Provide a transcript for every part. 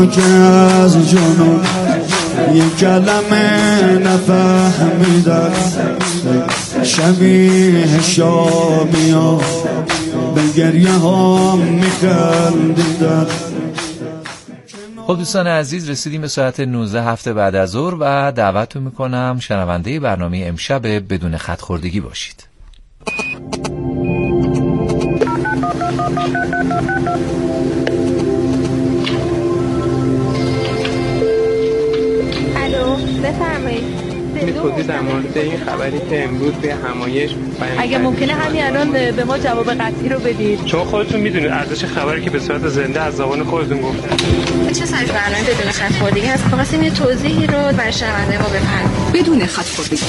که از جنون یک کلمه نفهمیدن، شبیه شامیا به گریه ها میخندیدن. خب دوستان عزیز، رسیدیم به ساعت 19 هفته بعد از ظهر و دعوتتون میکنم شنونده برنامه امشب بدون خط‌خوردگی باشید. الو، بفرمایید. توضیح در مورد این خبری که امروز به همایش اگه ممکنه همین الان به ما جواب قطعی رو بدید، چون خودتون میدونید ارزش خبری که به صورت زنده از زبان خودتون گفتن. چه سایز برنامه بدون خط‌خوردگی هست؟ خواستیم یه توضیحی رو برای شنونده ما بفرمایید. بدون خط‌خوردگی.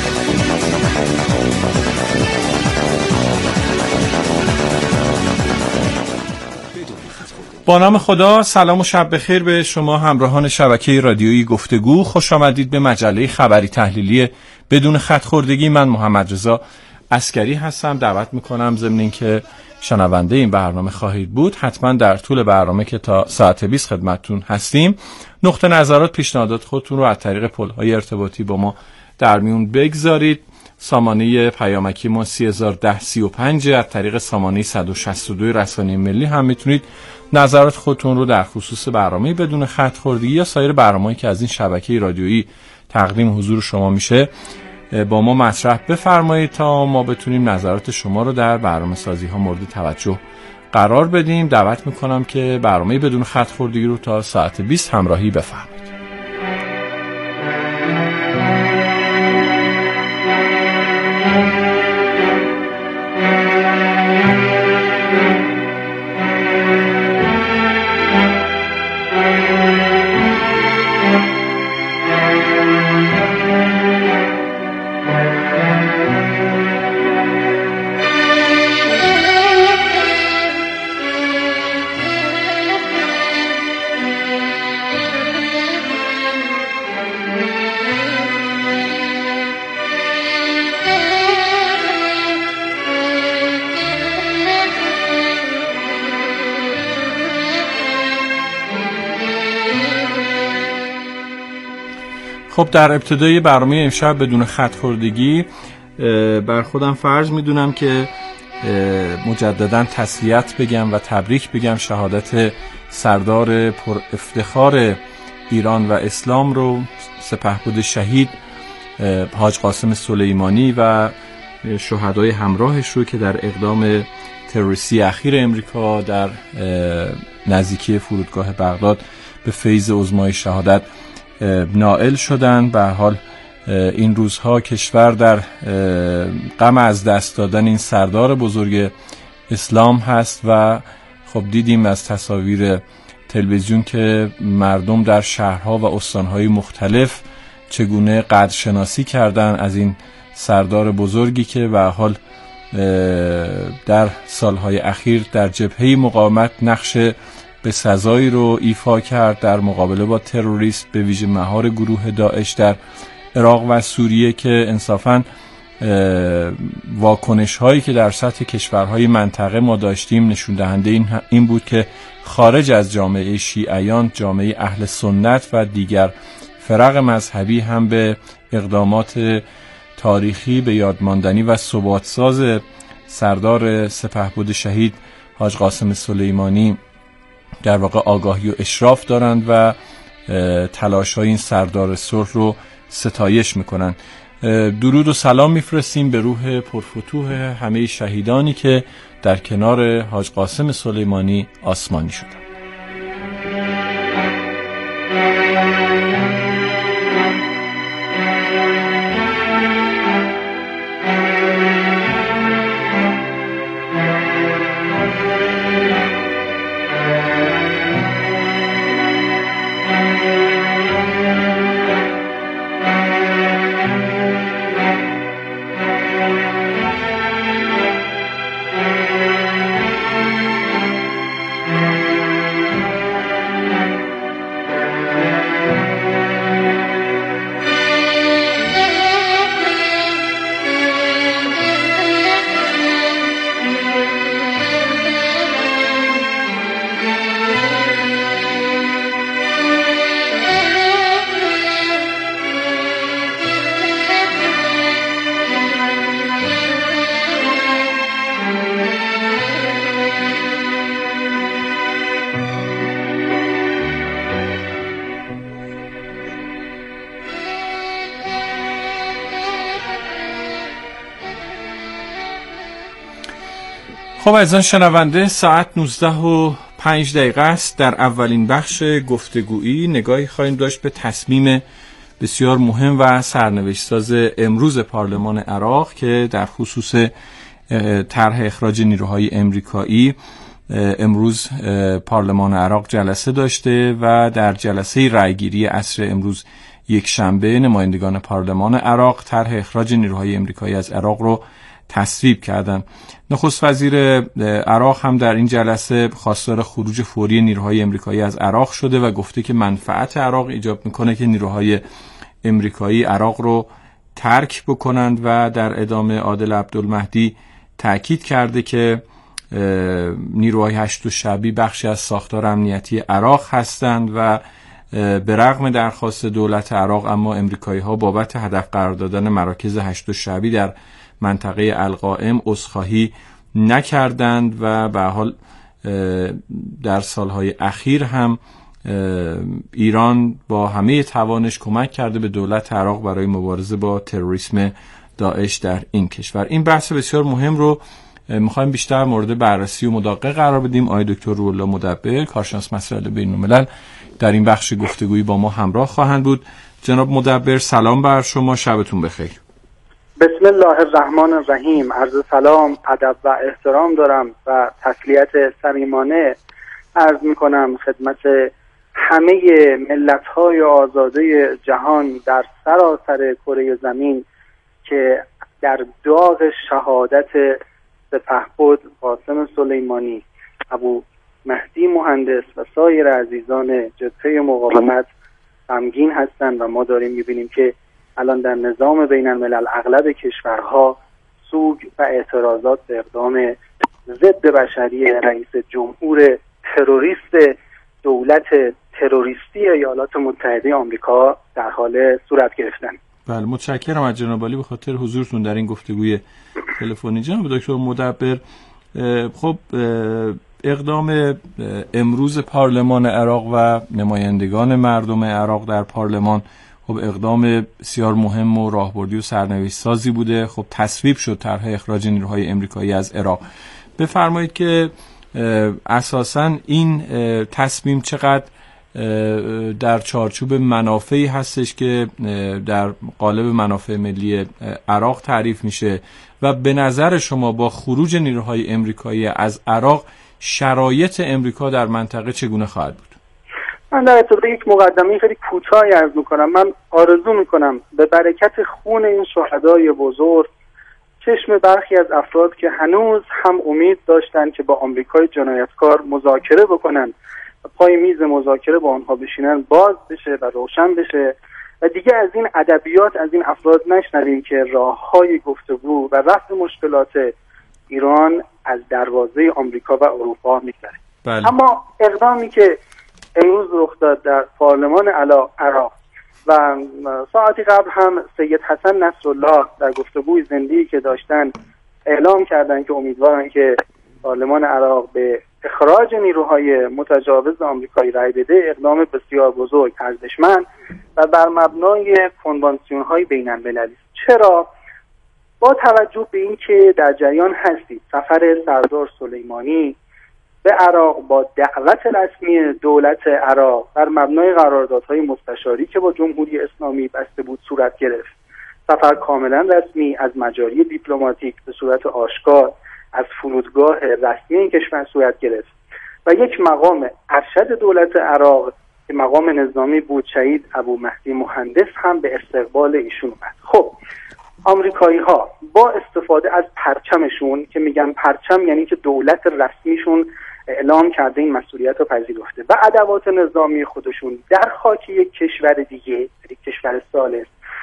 با نام خدا، سلام و شب بخیر به شما همراهان شبکه رادیویی گفتگو. خوش آمدید به مجله خبری تحلیلی بدون خط‌خوردگی. من محمد رضا عسکری هستم. دعوت میکنم ضمن اینکه شنونده این برنامه خواهید بود، حتما در طول برنامه که تا ساعت 20 خدمتتون هستیم، نقطه نظرات، پیشنهادات خودتون رو از طریق پل‌های ارتباطی با ما در میون بگذارید. سامانه پیامکی ما 301035، از طریق سامانه 162 رسانه ملی هم میتونید نظرات خودتون رو در خصوص برنامه بدون خط‌خوردگی یا سایر برنامه‌ای که از این شبکه رادیویی تقدیم حضور شما میشه با ما مطرح بفرمایید تا ما بتونیم نظرات شما رو در برنامه‌سازی ها مورد توجه قرار بدیم. دعوت میکنم که برنامه بدون خط‌خوردگی رو تا ساعت 20 همراهی بفرمایید. خب در ابتدای برنامه امشب بدون خط‌خوردگی بر خودم فرض میدونم که مجددا تسلیت بگم و تبریک بگم شهادت سردار پر افتخار ایران و اسلام رو، سپهبد شهید حاج قاسم سلیمانی و شهدای همراهش رو که در اقدام تروریستی اخیر امریکا در نزدیکی فرودگاه بغداد به فیض عظمای شهادت نائل شدن. به هر حال این روزها کشور در غم از دست دادن این سردار بزرگ اسلام هست و خب دیدیم از تصاویر تلویزیون که مردم در شهرها و استانهای مختلف چگونه قدرشناسی کردن از این سردار بزرگی که به هر حال در سالهای اخیر در جبهه مقاومت نقش به سزایی رو ایفا کرد در مقابله با تروریست، به ویژه مهار گروه داعش در عراق و سوریه، که انصافاً واکنش هایی که در سطح کشورهای منطقه ما داشتیم نشون دهنده این بود که خارج از جامعه شیعیان، جامعه اهل سنت و دیگر فرق مذهبی هم به اقدامات تاریخی به یادماندنی و ثبات‌ساز سردار سپهبد شهید حاج قاسم سلیمانی در واقع آگاهی و اشراف دارند و تلاش‌های این سردار صلح رو ستایش میکنن. درود و سلام میفرستیم به روح پرفتوح همه شهیدانی که در کنار حاج قاسم سلیمانی آسمانی شدند. خب عزیزان شنونده، ساعت 19:05 است. در اولین بخش گفتگویی نگاهی خواهیم داشت به تصمیم بسیار مهم و سرنوشت‌ساز امروز پارلمان عراق که در خصوص طرح اخراج نیروهای امریکایی امروز پارلمان عراق جلسه داشته و در جلسه رأیگیری عصر امروز یک شنبه نمایندگان پارلمان عراق طرح اخراج نیروهای امریکایی از عراق رو تصویب کردند. نخست وزیر عراق هم در این جلسه خواستار خروج فوری نیروهای امریکایی از عراق شده و گفته که منفعت عراق ایجاب میکنه که نیروهای امریکایی عراق رو ترک بکنند و در ادامه عادل عبدالمهدی تأکید کرده که نیروهای هشت شعبی بخشی از ساختار امنیتی عراق هستند و به رغم درخواست دولت عراق اما امریکایی ها بابت هدف قرار دادن مراکز هشت شعبی در منطقه القائم عذرخواهی نکردند و به حال در سالهای اخیر هم ایران با همه توانش کمک کرده به دولت عراق برای مبارزه با تروریسم داعش در این کشور. این بحث بسیار مهم رو میخوایم بیشتر مورد بررسی و مداقه قرار بدیم. آقای دکتر روح الله مدبر، کارشناس مسائل بین‌الملل، در این بخش گفتگویی با ما همراه خواهند بود. جناب مدبر، سلام بر شما، شبتون بخیر. بسم الله الرحمن الرحیم. عرض سلام، ادب و احترام دارم و تسلیت صمیمانه عرض میکنم خدمت همه ملت‌های آزاده جهان در سراسر کره زمین که در داغ شهادت سپهبد قاسم سلیمانی، ابو مهدی مهندس و سایر عزیزان جبهه مقاومت غمگین هستند و ما داریم می‌بینیم که الان در نظام بین الملل اغلب کشورها سوگ و اعتراضات به اقدام ضد بشری رئیس جمهور تروریست دولت تروریستی ایالات متحده آمریکا در حال صورت گرفتن. بله، متشکرم از جناب عالی به خاطر حضورتون در این گفتگوی تلفنی. جناب دکتر مدبر، خب اقدام امروز پارلمان عراق و نمایندگان مردم عراق در پارلمان خب اقدام بسیار مهم و راهبردی و سرنوشت سازی بوده. خب تصویب شد طرح اخراج نیروهای امریکایی از عراق. بفرمایید که اساساً این تصمیم چقدر در چارچوب منافعی هستش که در قالب منافع ملی عراق تعریف میشه و به نظر شما با خروج نیروهای امریکایی از عراق شرایط امریکا در منطقه چگونه خواهد بود؟ من در ابتدا یک مقدمه خیلی کوتاهی عرض میکنم. من آرزو میکنم به برکت خون این شهدای بزرگ چشم برخی از افراد که هنوز هم امید داشتن که با آمریکای جنایتکار مذاکره بکنن و پای میز مذاکره با آنها بشینن باز بشه و روشن بشه و دیگه از این ادبیات از این افراد نشنویم که راههای گفتگو و رفع مشکلات ایران از دروازه آمریکا و اروپا میگذره. بله. اما اقدامی که امروز رخ داد در پارلمان عراق و ساعتی قبل هم سید حسن نصرالله در گفتگوی زنده‌ای که داشتن اعلام کردن که امیدوارن که پارلمان عراق به اخراج نیروهای متجاوز آمریکایی رای بده، اقدام بسیار بزرگ، ارزشمند و بر مبنای کنوانسیون‌های بین‌المللی. چرا؟ با توجه به اینکه در جریان هستید سفر سردار سلیمانی به عراق با دعوت رسمی دولت عراق بر مبنای قراردادهای مستشاری که با جمهوری اسلامی بسته بود صورت گرفت. سفر کاملا رسمی از مجاری دیپلماتیک به صورت آشکار از فرودگاه رسمی این کشور صورت گرفت و یک مقام ارشد دولت عراق که مقام نظامی بود، شهید ابو مهدی مهندس، هم به استقبال ایشون اومد. خب آمریکایی ها با استفاده از پرچمشون که میگن پرچم یعنی که دولت رسمیشون اعلام کرده این مسئولیت رو پذیرفته و ادوات نظامی خودشون در خاک یک کشور دیگه، یک کشور ثالث،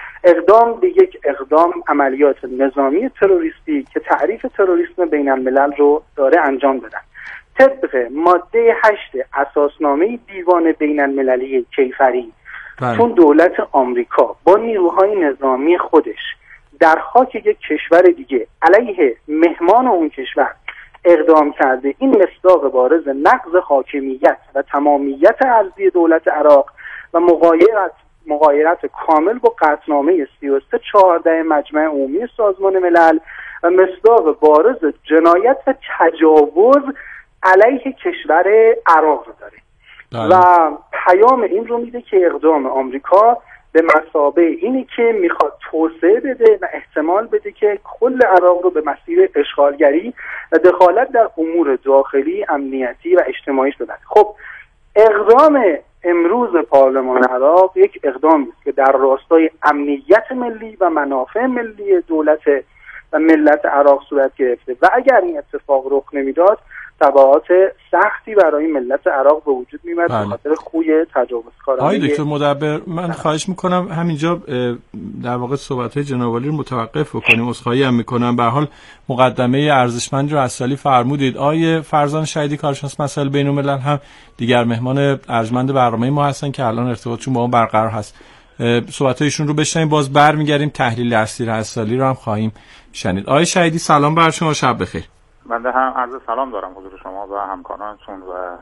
اقدام به یک اقدام عملیات نظامی تروریستی که تعریف تروریسم بین الملل رو داره انجام دادن. طبق ماده 8 اساسنامه دیوان بین المللی کیفری، چون دولت آمریکا با نیروهای نظامی خودش در خاک یک کشور دیگه علیه مهمان اون کشور اقدام کرده، این مصداق بارز نقض حاکمیت و تمامیت ارضی دولت عراق و مغایرت کامل با قطعنامه 3314 مجمع عمومی سازمان ملل و مصداق بارز جنایت و تجاوز علیه کشور عراق رو داره و پیام این رو میده که اقدام آمریکا به مثابه اینی که میخواد توسعه بده و احتمال بده که کل عراق رو به مسیر اشغالگری و دخالت در امور داخلی، امنیتی و اجتماعیش ببره. خب اقدام امروز پارلمان عراق یک اقدامی است که در راستای امنیت ملی و منافع ملی دولت و ملت عراق صورت گرفته و اگر این اتفاق رخ نمیداد تبعات سختی برای ملت عراق به وجود می‌آمد به خاطر خوی تجاوزکارانه. آقای دکتر مدبر، من خواهش میکنم همینجا در واقع صحبت‌های جناب عالی رو متوقف بکنیم. عذرخواهی هم میکنم. به هر حال مقدمه ارزشمند رو از سالی فرمودید. آقای فرزان شهیدی کارشناس مسائل بین‌الملل هم دیگر مهمان ارجمند برنامه ما هستن که الان ارتباطشون با ما برقرار هست. صحبت‌هایشون رو بشنویم، باز برمیگردیم تحلیل اسیر اسالی رو هم خواهیم شنید. آقای شهیدی سلام بر شما، شب بخیر. بنده هم عرض سلام دارم حضور شما و همکارانتون و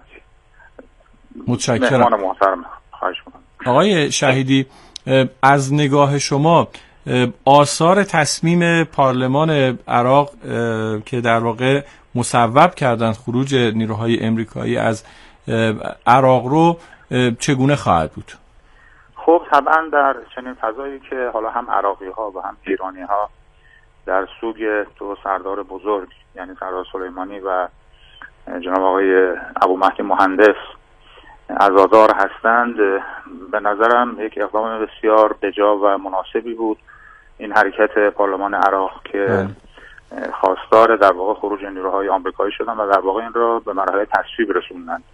متشکرم. مهمان محترم. خواهش می‌کنم. آقای شهیدی، از نگاه شما آثار تصمیم پارلمان عراق که در واقع مصوب کردند خروج نیروهای امریکایی از عراق رو چگونه خواهد بود؟ خب طبعا در چنین فضایی که حالا هم عراقی‌ها و هم ایرانی‌ها در سوگ دو سردار بزرگ یعنی سردار سلیمانی و جناب آقای ابو مهدی مهندس عزادار هستند، به نظرم یک اقدام بسیار بجا و مناسبی بود این حرکت پارلمان عراق که خواستار در واقع خروج نیروهای آمریکایی شدن و در واقع این را به مرحله تصویب رسوندن.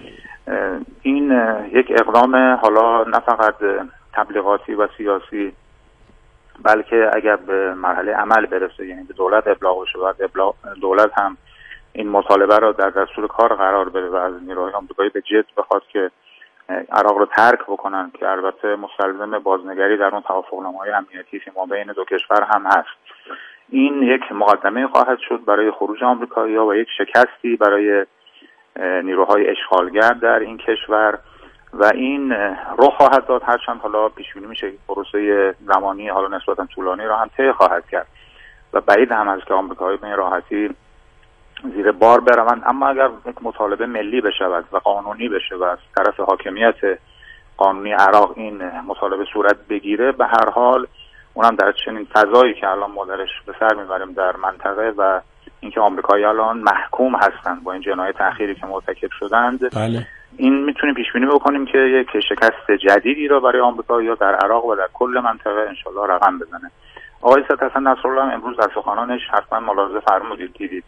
این یک اقدام حالا نه فقط تبلیغاتی و سیاسی بلکه اگر به مرحله عمل برسه، یعنی به دولت ابلاغ بشه و دولت هم این مطالبه را در دستور کار قرار بده و از نیروهای آمریکایی به جد بخواد که عراق رو ترک بکنن که البته مستلزم بازنگری در اون توافقنامه‌های امنیتی فیما بین دو کشور هم هست. این یک مقدمه خواهد شد برای خروج آمریکایی‌ها و یک شکستی برای نیروهای اشغالگر در این کشور و این رخ خواهد داد، هرچند حالا پیش بینی میشه پروسه زمانی حالا نسبتا طولانی را هم طی خواهد کرد و بعید هم است که آمریکایی به این راحتی زیر بار بروند. اما اگر یک مطالبه ملی بشود و قانونی بشه و از طرف حاکمیت قانونی عراق این مطالبه صورت بگیره، به هر حال اونم در چنین فضایی که الان ما درش به سر میبریم در منطقه و اینکه آمریکایی الان محکوم هستند با این جنایت اخیری که مرتکب شدند، بله. این میتونیم پیش بینی بکنیم که یک شکست جدیدی را برای آمریکایی‌ها در عراق و در کل منطقه انشالله رقم بزنه. آقای سید حسن نصرالله امروز در سخنانش حتما ملاحظه فرمودید دیدید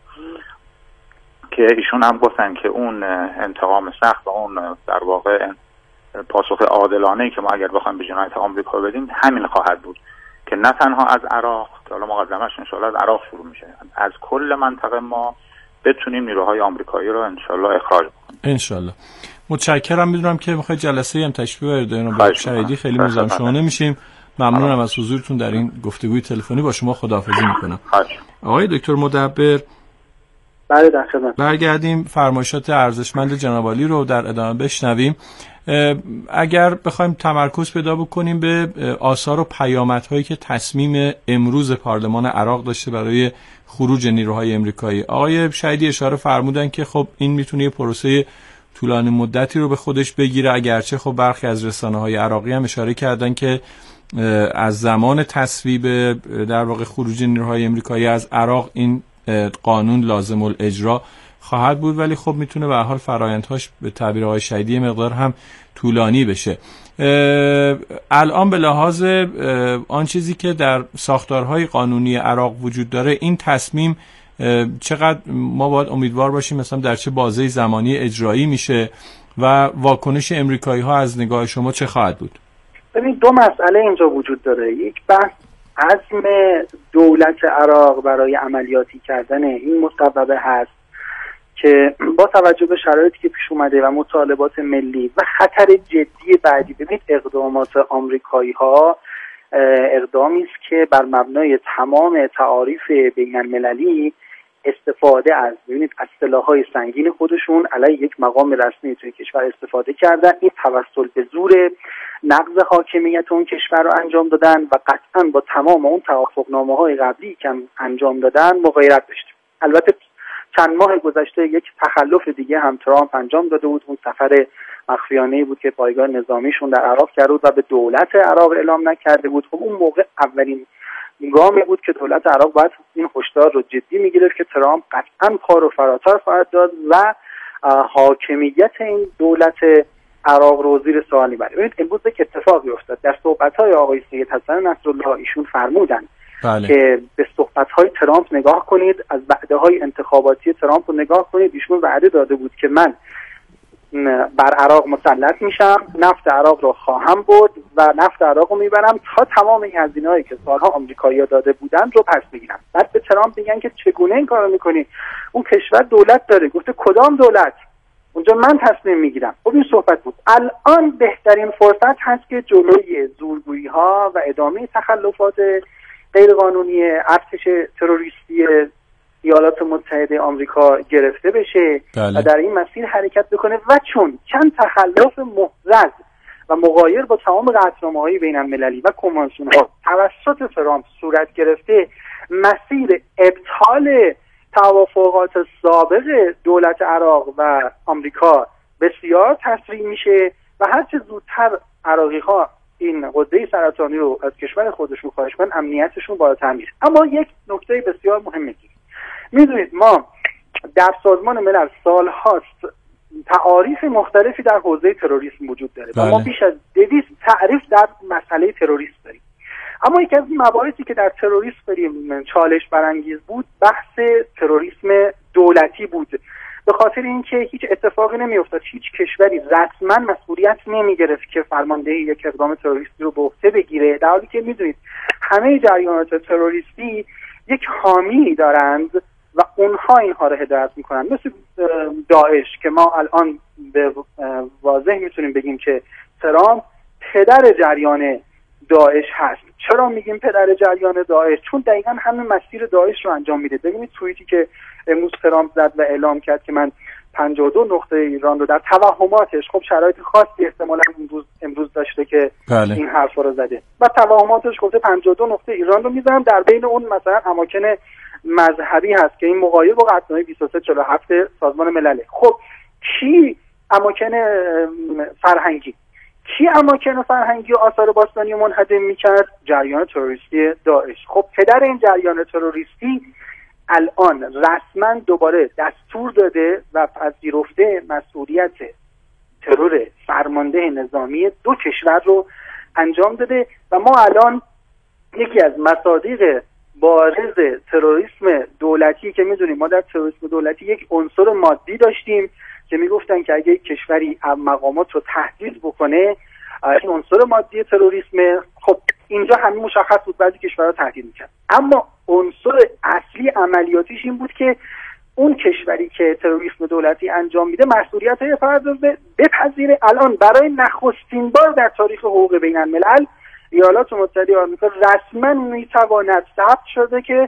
که ایشون هم گفتن که اون انتقام سخت و اون در واقع پاسخ عادلانه‌ای که ما اگر بخوایم به جنایت آمریکا بدیم همین خواهد بود که نه تنها از عراق که حالا مقدمش انشالله از عراق شروع میشه، از کل منطقه ما بتونیم نیروهای آمریکایی رو انشالله اخراج کنیم. انشالله. متشکرم. میدونم که میخواید جلسه هم تشریف ببرید با شهیدی، خیلی مزاحم شما نمیشیم. ممنونم از حضورتون در این گفتگوی تلفنی. با شما خداحافظی میکنم. آقای دکتر مدبر، بله در خدمت. برگردیم فرمایشات ارزشمند جناب عالی رو در ادامه بشنویم. اگر بخوایم تمرکز پیدا بکنیم به آثار و پیامدهایی که تصمیم امروز پارلمان عراق داشته برای خروج نیروهای امریکایی، آقای شهیدی اشاره فرمودن که خب این میتونه یه پروسه طولانی مدتی رو به خودش بگیره، اگرچه خب برخی از رسانه‌های عراقی هم اشاره کردن که از زمان تصویب در واقع خروج نیروهای امریکایی از عراق این قانون لازم الاجرا خواهد بود، ولی خب میتونه به هر حال فرآیندهاش به تعبیر آقای شهیدی مقدار هم طولانی بشه. الان به لحاظ آن چیزی که در ساختارهای قانونی عراق وجود داره، این تصمیم چقدر ما باید امیدوار باشیم مثلا در چه بازه زمانی اجرایی میشه و واکنش امریکایی ها از نگاه شما چه خواهد بود؟ ببین دو مسئله اینجا وجود داره. یک بحث عزم دولت عراق برای عملیاتی کردن این مصوبه هست که با توجه به شرایطی که پیش اومده و مطالبات ملی و خطر جدی بعدی، ببینید اقدامات آمریکایی ها اقدامی است که بر مبنای تمام تعاریف بین المللی استفاده از سلاح‌های سنگین خودشون علیه یک مقام رسمی توی کشور استفاده کردن. این توسل به زور نقض حاکمیت اون کشور رو انجام دادن و قطعا با تمام اون توافقنامه‌های قبلی که انجام دادن مغایرت داشتیم. البته چند ماه گذشته یک تخلف دیگه هم ترامپ انجام داده بود. اون سفر مخفیانه‌ای بود که پایگاه نظامیشون در عراق کرد و به دولت عراق اعلام نکرده بود. خب اون موقع اولین گامی بود که دولت عراق باید این هشدار رو جدی میگرفت که ترامپ قطعاً پا رو فراتر خواهد داد و حاکمیت این دولت عراق رو زیر سوال میبره. ببینید امروز یک اتفاقی افتاد. در صحبت‌های آقای سید حسن نصرالله ایشون فرمودن که به صحبت‌های ترامپ نگاه کنید، از وعده‌های انتخاباتی ترامپ رو نگاه کنید. ایشون وعده داده بود که من بر عراق مسلط میشم، نفت عراق رو خواهم برد و نفت عراق رو میبرم تا تمام این هزینه‌هایی که سالها آمریکایی‌ها داده بودن رو پس بگیرم. بعد به ترامپ میگن که چگونه این کارو میکنی؟ اون کشور دولت داره. گفته کدام دولت؟ اونجا من تصمیم میگیرم. خب این صحبت بود. الان بهترین فرصت هست که جلوی زورگویی‌ها و ادامه تخلفات غیرقانونی ارتش تروریستی ایالات متحده آمریکا گرفته بشه و در این مسیر حرکت بکنه و چون چند تخلف محرز و مغایر با تمام قطعنامه‌های بین‌المللی و کنوانسیون‌ها توسط ترامپ صورت گرفته، مسیر ابطال توافقات سابق دولت عراق و آمریکا بسیار تسریع میشه و هرچه زودتر عراقی‌ها این غده سرطانی رو از کشور خودشون خارج کنن، امنیتشون بالاتر میره. اما یک نکته بسیار مهمه، میدونید ما در سازمان ملل سالهاست تعاریف مختلفی در حوزه تروریسم وجود داره و ما بیش از 200 تعریف در مسئله تروریسم داریم. اما یکی از مباحثی که در تروریسم داریم چالش برانگیز بود بحث تروریسم دولتی بود، به خاطر اینکه هیچ اتفاقی نمیافتاد، هیچ کشوری رسما مسئولیت نمیگرفت که فرماندهی یک اقدام تروریستی رو به عهده بگیره، در حالی که میدونید همه جریانات تروریستی یک حامی دارند و اونها اینها رو هدایت میکنن، مثل داعش که ما الان به واضح میتونیم بگیم که ترامپ پدر جریان داعش هست. چرا میگیم پدر جریان داعش؟ چون دقیقا همین مسیر داعش رو انجام میده. ببینید توییتی که امروز ترامپ زد و اعلام کرد که من 52 نقطه ایران رو در توهماتش، خب شرایط خاصی احتمالاً امروز داشته که این حرفا رو زده و توهماتش گفته 52 نقطه ایران رو میذارم، در بین اون مثلا اماکن مذهبی هست که این مغایر با قطعنامه 2347 سازمان ملله. خب کی اماکن فرهنگی؟ کی اماکن فرهنگی و آثار باستانی رو منهدم میکرد؟ جریان تروریستی داعش. خب پدر این جریان تروریستی الان رسما دوباره دستور داده و پذیرفته مسئولیت ترور فرمانده نظامی 2 کشور رو انجام داده و ما الان یکی از مصادیق بارز تروریسم دولتی که میدونیم ما در تروریسم دولتی یک عنصر مادی داشتیم که میگفتن که اگه یک کشوری مقامات رو تهدید بکنه این عنصر مادی تروریسم، خب اینجا همین مشخص بود، بعضی کشورها تهدید میکرد. اما عنصر اصلی عملیاتیش این بود که اون کشوری که تروریسم دولتی انجام میده مسئولیت‌های فرد رو بپذیره. الان برای نخستین بار در تاریخ حقوق بین الملل ایالات متحده آمریکا رسما میتواند ثبت شده که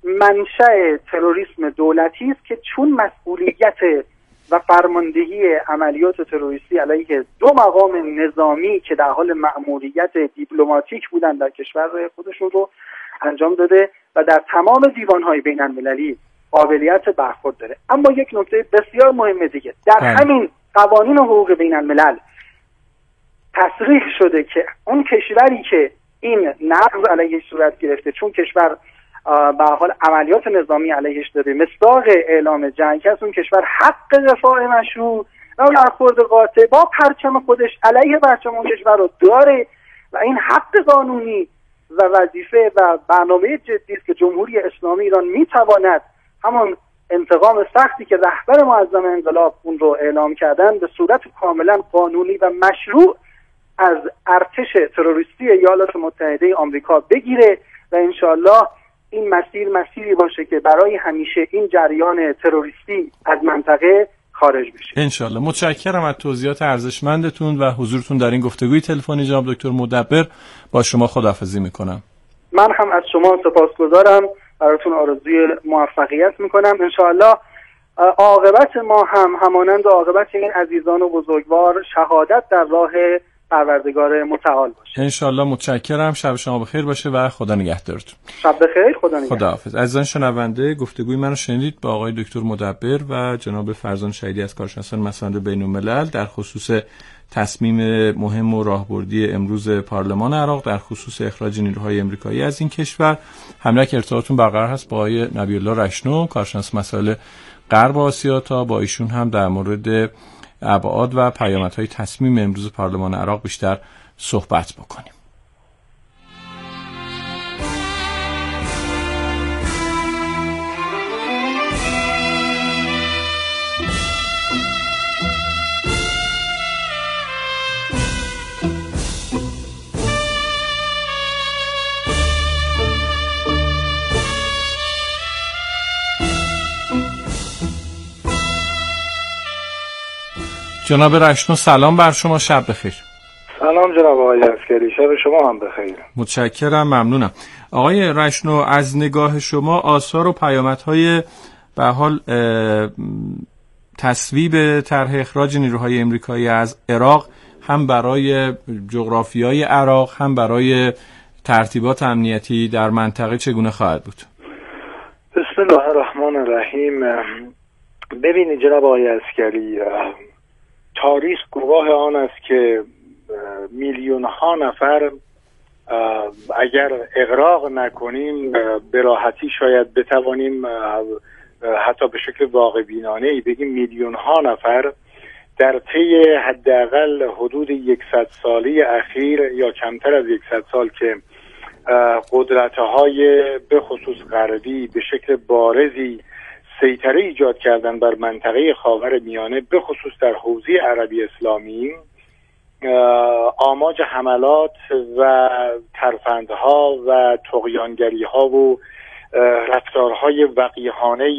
منشأ تروریسم دولتی است که چون مسئولیت و فرماندهی عملیات تروریستی علیه 2 مقام نظامی که در حال مأموریت دیپلماتیک بودن در کشور خودشون رو انجام داده و در تمام دیوان‌های بین‌المللی قابلیت برخورد داره. اما یک نکته بسیار مهم دیگه، در همین قوانین حقوق بین‌الملل تصریح شده که اون کشوری که این نقض علیهش صورت گرفته، چون کشور به حال عملیات نظامی علیهش داره، مصداق اعلام جنگ هست، اون کشور حق دفاع مشروع و برخورد قاطع با پرچم خودش علیه پرچم اون کشور رو داره و این حق قانونی و وظیفه و برنامه جدی است که جمهوری اسلامی ایران میتواند همون انتقام سختی که رهبر معظم انقلاب اون رو اعلام کردن به صورت کاملا قانونی و مشروع از ارتش تروریستی ایالات متحده آمریکا بگیره و انشالله این مسیری باشه که برای همیشه این جریان تروریستی از منطقه خارج بشه. انشالله. متشکرم از توضیحات ارزشمندتون و حضورتون در این گفتگوی تلفنی جناب دکتر مدبر. با شما خداحافظی میکنم. من هم از شما سپاسگزارم براتون آرزوی موفقیت میکنم. انشاءالله عاقبت ما هم همانند عاقبت این عزیزان و بزرگوار شهادت در راه پروردگار متعال باشه. انشالله. متشکرم. شب شما بخیر باشه و خدا نگهدارتون. شب بخیر. خدا نگهدار. خداحافظ. عزیزان شنونده، گفتگوی منو شنیدید با آقای دکتر مدبر و جناب فرزان شهیدی از کارشناسان مساند بین‌الملل در خصوص تصمیم مهم و راهبردی امروز پارلمان عراق در خصوص اخراج نیروهای آمریکایی از این کشور. همراه ارتباطتون برقرار هست با آقای نبی‌الله رشنو، کارشناس مسائل غرب آسیا، تا با ایشون هم در مورد ابعاد و پیامدهای تصمیم امروز پارلمان عراق بیشتر صحبت بکنیم. جناب رشنو سلام بر شما، شب بخیر. سلام جناب آقای عسکری، شب شما هم بخیر. متشکرم، ممنونم. آقای رشنو، از نگاه شما آثار و پیامدهای به حال تصویب طرح اخراج نیروهای آمریکایی از عراق هم برای جغرافیای عراق هم برای ترتیبات امنیتی در منطقه چگونه خواهد بود؟ بسم الله الرحمن الرحیم. ببینید جناب آقای عسکری، تاریخ گواه آن است که میلیون ها نفر اگر اغراق نکنیم به راحتی شاید بتوانیم حتی به شکل واقع بینانه‌ای بگیم میلیون ها نفر در طی حداقل حدود 100 ساله اخیر یا کمتر از 100 سال که قدرت‌های به خصوص غربی به شکل بارزی سیطره ایجاد کردن بر منطقه خاورمیانه به خصوص در حوزه عربی اسلامی، آماج حملات و ترفندها و طغیانگری‌ها و رفتارهای وقیحانه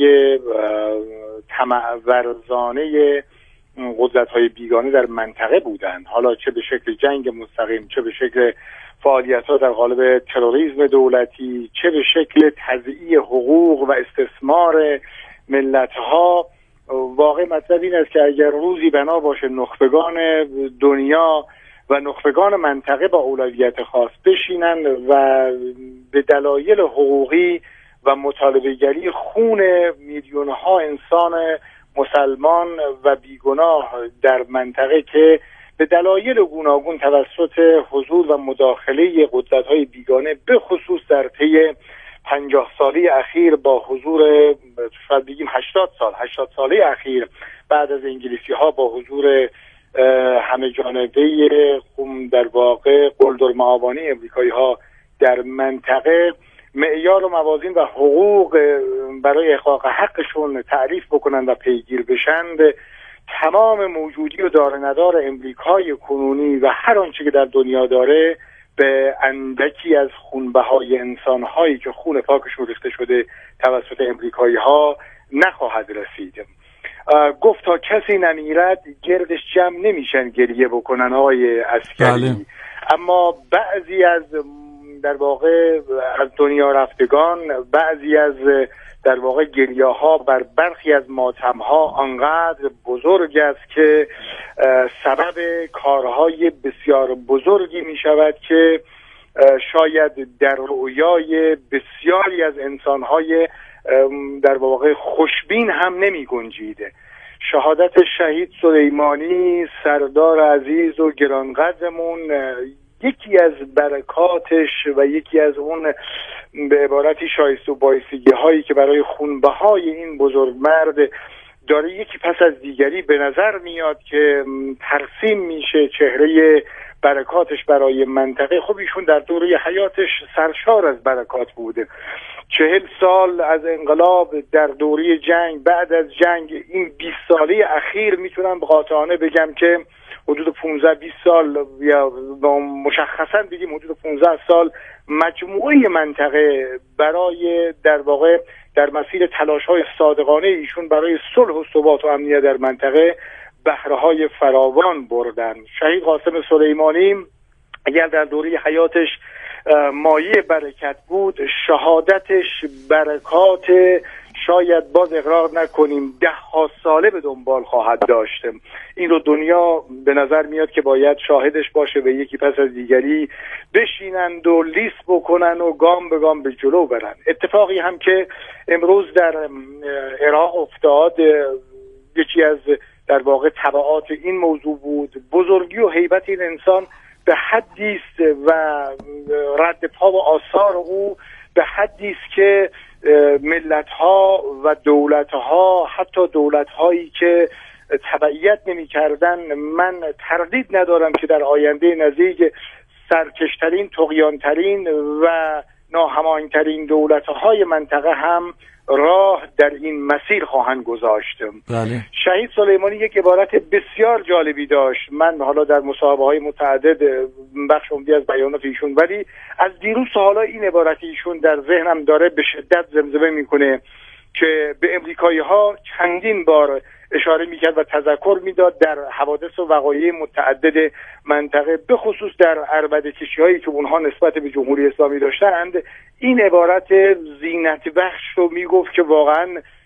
طمع‌ورزانه قدرت‌های بیگانه در منطقه بودند، حالا چه به شکل جنگ مستقیم، چه به شکل فعالیت‌ها در قالب تروریسم دولتی، چه به شکل تضییع حقوق و استثمار ملت‌ها. واقع مطلب این است که اگر روزی بنا باشه نخبگان دنیا و نخبگان منطقه با اولویت خاص بشینند و به دلایل حقوقی و مطالبه‌گری خون میلیون‌ها انسان مسلمان و بیگناه در منطقه که به دلایل گوناگون توسط حضور و مداخله قدرت‌های بیگانه به خصوص در طی 50 ساله اخیر با حضور شاید بگیم 80 ساله اخیر بعد از انگلیسی‌ها با حضور همه جانبه در واقع قلدرمآبانی امریکایی‌ها در منطقه معیار و موازین و حقوق برای احقاق حقشون تعریف بکنن و پیگیر بشند، تمام موجودی و دار ندار امریکای کنونی و هر آنچه که در دنیا داره به اندکی از خونبهای انسان‌هایی که خون پاکشون ریخته شده توسط امریکایی‌ها نخواهد رسید. گفت تا کسی نمیرد گردش جمع نمیشن گریه بکنن آقای عسکری. بله. اما بعضی از در واقع از دنیا رفتگان، بعضی از در واقع گریه‌ها بر برخی از ماتم‌ها آنقدر بزرگ است که سبب کارهای بسیار بزرگی می شود که شاید در رویای بسیاری از انسان‌های در واقع خوشبین هم نمی گنجیده. شهادت شهید سلیمانی سردار عزیز و گرانقدرمون یکی از برکاتش و یکی از اون به عبارتی شایسته و بایستگی هایی که برای خونبهای این بزرگمرد داره یکی پس از دیگری به نظر میاد که ترسیم میشه چهره برکاتش برای منطقه. خب ایشون در دوره حیاتش سرشار از برکات بوده. 40 سال از انقلاب در دوره جنگ، بعد از جنگ، این 20 ساله اخیر میتونم قاطعانه بگم که حدود 15-20 سال یا مشخصا بگیم حدود 15 سال مجموعه منطقه برای در واقع در مسیر تلاش‌های صادقانه ایشون برای صلح و ثبات و امنیت در منطقه بهره‌های فراوان بردن. شهید قاسم سلیمانی اگر در دوره حیاتش مایه برکت بود، شهادتش برکات شاید باز اقرار نکنیم 10 ساله به دنبال خواهد داشت. این رو دنیا به نظر میاد که باید شاهدش باشه و یکی پس از دیگری بشینند و لیست بکنن و گام به گام به جلو برن. اتفاقی هم که امروز در عراق افتاد یکی از در واقع تبعات این موضوع بود. بزرگی و هیبت این انسان به حدی است و رد پا و آثار او به حدی است که ملت‌ها و دولت‌ها، حتی دولت‌هایی که تبعیت نمی‌کردن، من تردید ندارم که در آینده نزدیک سرکشترین، طغیان‌ترین و ناهماهنگ‌ترین دولت‌های منطقه هم راه در این مسیر خواهند گذاشت. بله. شهید سلیمانی یک عبارت بسیار جالبی داشت. من حالا در مصاحبه‌های متعدد بخش عمدی از بیانات ایشون، ولی از دیروز تا حالا این عبارت ایشون در ذهنم داره به شدت زمزمه میکنه که به امریکایی‌ها چندین بار اشاره میکرد و تذکر میداد در حوادث و وقایع متعدد منطقه، به خصوص در عربده‌کشی‌هایی که اونها نسبت به جمهوری اسلامی داشتند. این عبارت زینت بخش رو میگفت که واقعا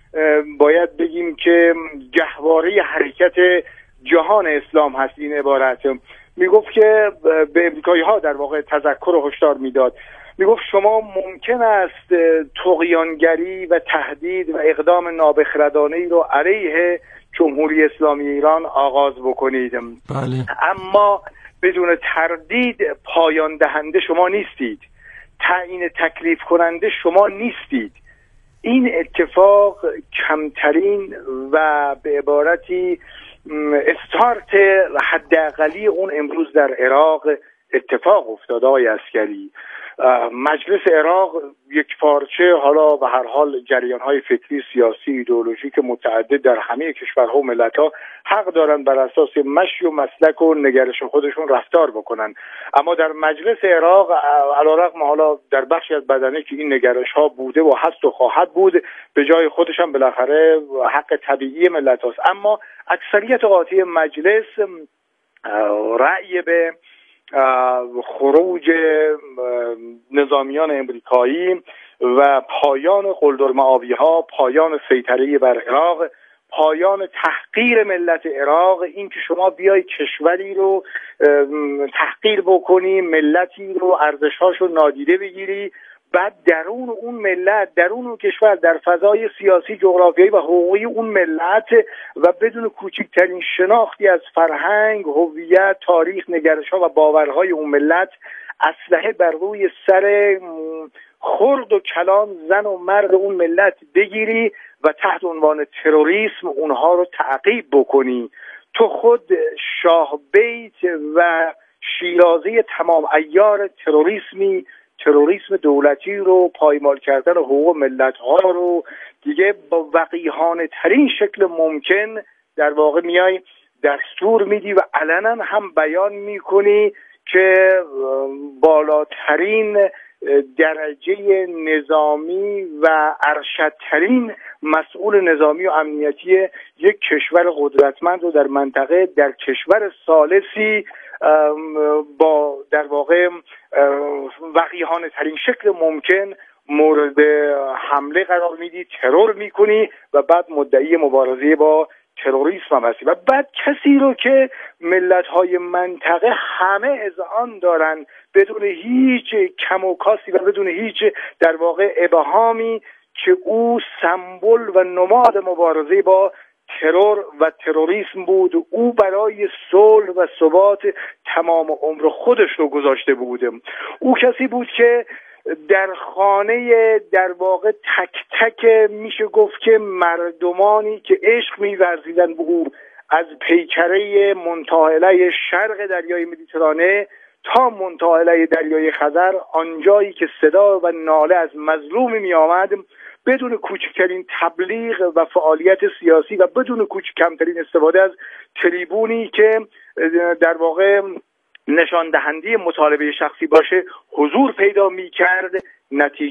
باید بگیم که گهواره حرکت جهان اسلام هست. این عبارت میگفت که به امریکایی‌ها در واقع تذکر و هشدار میداد، میگفت شما ممکن است طغیانگری و تهدید و اقدام نابخردانه‌ای رو علیه جمهوری اسلامی ایران آغاز بکنید، بله. اما بدون تردید پایان دهنده شما نیستید، تعیین تکلیف کننده شما نیستید. این اتفاق کمترین و به عبارتی استارت حداقلی اون امروز در عراق اتفاق افتاد. آقای عسکری، مجلس عراق یک پارچه، حالا به هر حال جریان‌های فکری، سیاسی، ایدئولوژیک متعدد در همه کشورها و ملت‌ها حق دارن بر اساس مشی و مسلک و نگرش خودشون رفتار بکنن، اما در مجلس عراق علیرغم حالا در بخشی از بدنه که این نگرش‌ها بوده و هست و خواهد بود، به جای خودش هم بالاخره حق طبیعی ملت هست، اما اکثریت قاطع مجلس رأی به خروج نظامیان امریکایی و پایان قلدرمآبی‌ها، پایان سیطره بر عراق، پایان تحقیر ملت عراق، این که شما بیای کشوری رو تحقیر بکنی، ملتی رو ارزش‌هاش رو نادیده بگیری، بعد درون اون ملت، درون اون کشور، در فضای سیاسی، جغرافیایی و حقوقی اون ملت و بدون کوچکترین شناختی از فرهنگ، هویت، تاریخ، نگرش‌ها و باورهای اون ملت، اسلحه بر روی سر خرد و کلان زن و مرد اون ملت بگیری و تحت عنوان تروریسم اونها رو تعقیب بکنی. تو خود شاه بیت و شیرازه تمام عیار تروریسم دولتی رو، پایمال کردن حقوق ملت‌ها رو دیگه با وقیحانه ترین شکل ممکن در واقع میای دستور میدی و علنا هم بیان میکنی که بالاترین درجه نظامی و ارشدترین مسئول نظامی و امنیتی یک کشور قدرتمند رو در منطقه، در کشور ثالثی با در واقع وقیحانه ترین شکل ممکن مورد حمله قرار میدی، ترور میکنی و بعد مدعی مبارزه با تروریسم هم هستی و بعد کسی رو که ملت‌های منطقه همه اذعان دارن بدون هیچ کم و کاسی و بدون هیچ در واقع ابهامی که او سمبل و نماد مبارزه با ترور و تروریسم بود، او برای صلح و ثبات تمام عمر خودش رو گذاشته بود. او کسی بود که در خانه در واقع تک تک میشه گفت که مردمانی که عشق می‌ورزیدن به او، از پیکره منتهی شرق دریای مدیترانه تا منتهی دریای خزر، آنجایی که صدا و ناله از مظلومی می آمد، بدون کوچکترین تبلیغ و فعالیت سیاسی و بدون کمترین استفاده از تریبونی که در واقع نشان دهنده مطالبه شخصی باشه حضور پیدا می کرد. نتیجه